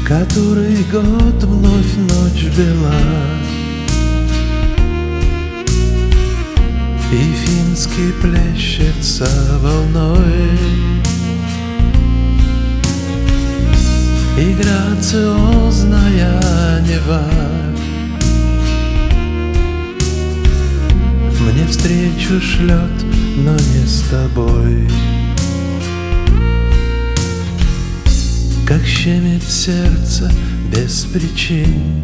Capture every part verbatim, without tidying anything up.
Который год вновь ночь бела, и финский плещется волной, и грациозная Нева мне встречу шлет, но не с тобой. Как щемит сердце без причин,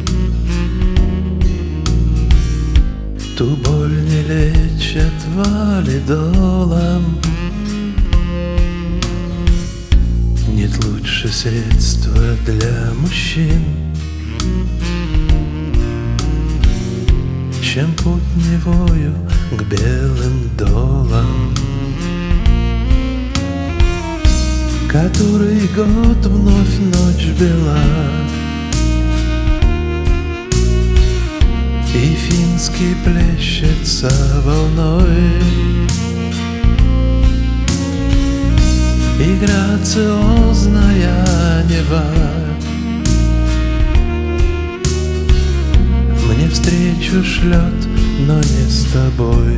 ту боль не лечат валидолом. Нет лучше средства для мужчин, чем путь Невою к белым долам. Который год вновь ночь бела, и финский плещется волной, и грациозная Нева мне встречу шлет, но не с тобой.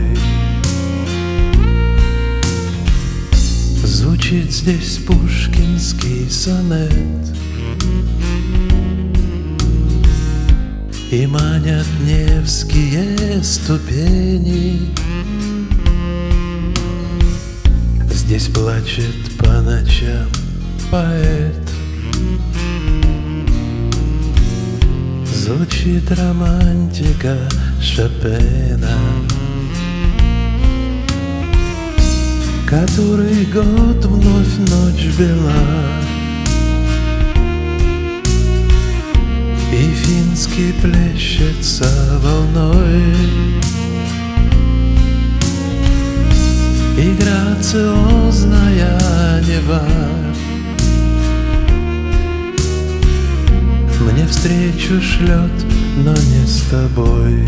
Звучит здесь пушкинский сонет, и манят невские ступени. Здесь плачет по ночам поэт, звучит романтика Шопена. Который год вновь ночь бела, и финский плещется волной, и грациозная Нева мне встречу шлет, но не с тобой.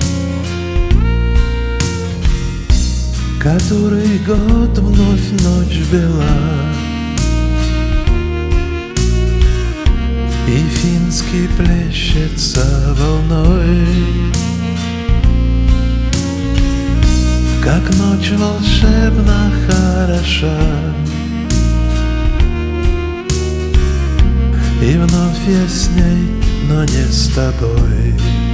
Который год вновь ночь бела, и финский плещется волной, как ночь волшебно хороша, и вновь я с ней, но не с тобой.